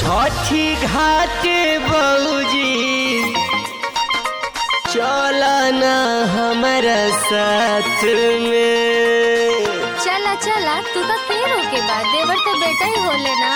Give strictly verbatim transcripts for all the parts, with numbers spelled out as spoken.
छठी घाट बऊजी चला ना हमारा साथ में। चला चला तू का के रोके बा, देवर तो बेटा ही होले ना।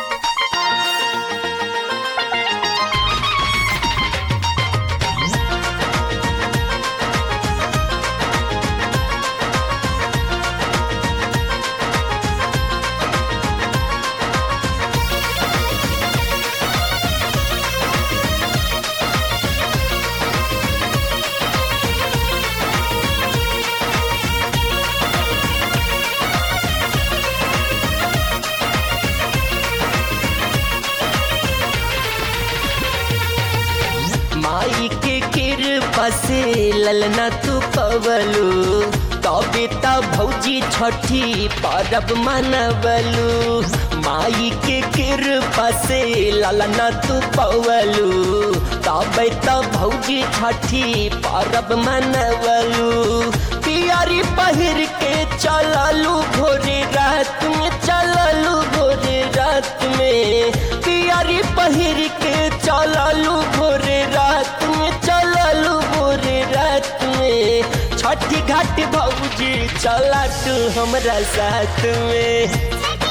माई के कृपा से ललना तू पवलू, तबे त भौजी छठी परब मनवलू। माई के कृपा से ललना तू पवलू, तबे त भौजी छठी परब मनवलू। पियारी पहिर के चललू भोरे रात में, चललू भोरे रात में। पियारी पहिर के चललू भोरे रात में, चललू भोरे रात में। छठी घाट भौजी चला तू हमरा साथ में।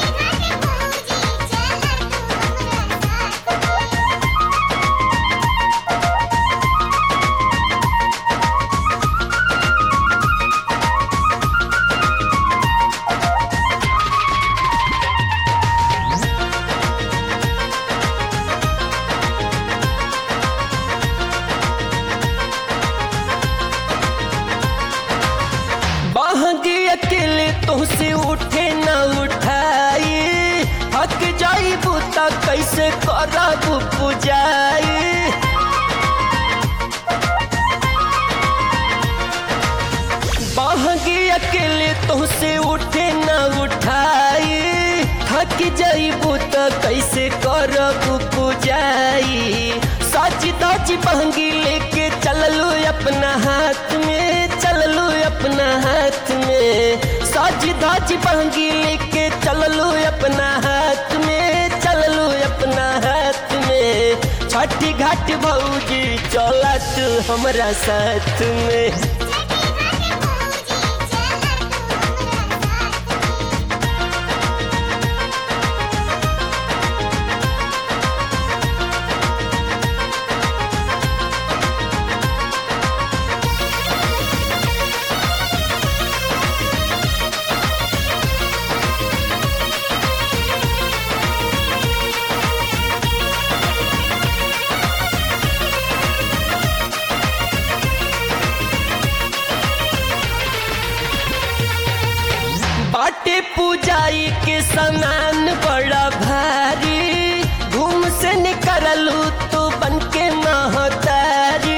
बहंगी अकेले तुहसे उठे न उठाई, थक जाई बूता कैसे करब पुजाई। बहंगी अकेले तुहसे उठे न उठाई, थक जाई बूता कैसे करब पुजाई। साची दाची बहंगी लेके चललू अपना हाथ में, चललू अपना हाथ में। साची दाची बहंगी लेके चललू अपना हाथ में, चललू अपना हाथ में। छठी घाट भौजी चला तू हमरा साथ में। बाटे पूजाई के सामान बड़ा भारी, धूम से निकलू तो बन के महतारी।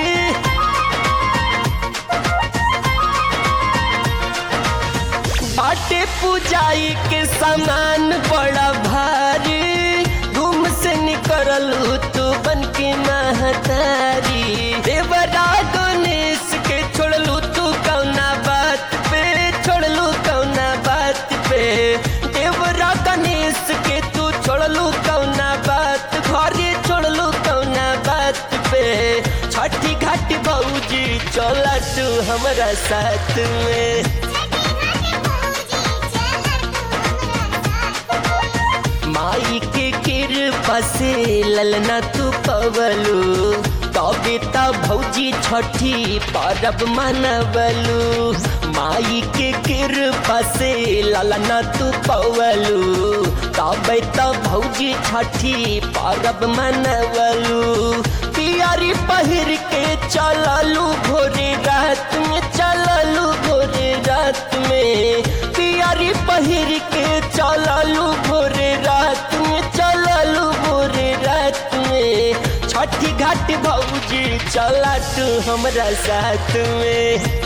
बाटे पूजाई के सामान बड़ा भारी, धूम से निकलू तो बन के महतारी। देवरा गणेश के छोड़लू तू कौना बात पे, छोड़लू कौना बात पे। देवरा गणेश के तू छोड़लू कौना बात, घरे छोड़लू कौना बात पे। छठी घाट भौजी चला तू हमरा साथ में। माई के कृपा से ललना तू पवलू, तबे त भौजी छठी परब मनवलू। माई के कृपा से ललना तू पवलू, तबे त भौजी छठी परब मनवलू। पियारी पहिर के चललू भोरे रात में, चललू भोरे रात में। पियारी पहिर के चललू भोरे रात में, चललू भोरे रात में। छठी घाट भौजी चला तू हमरा साथ में।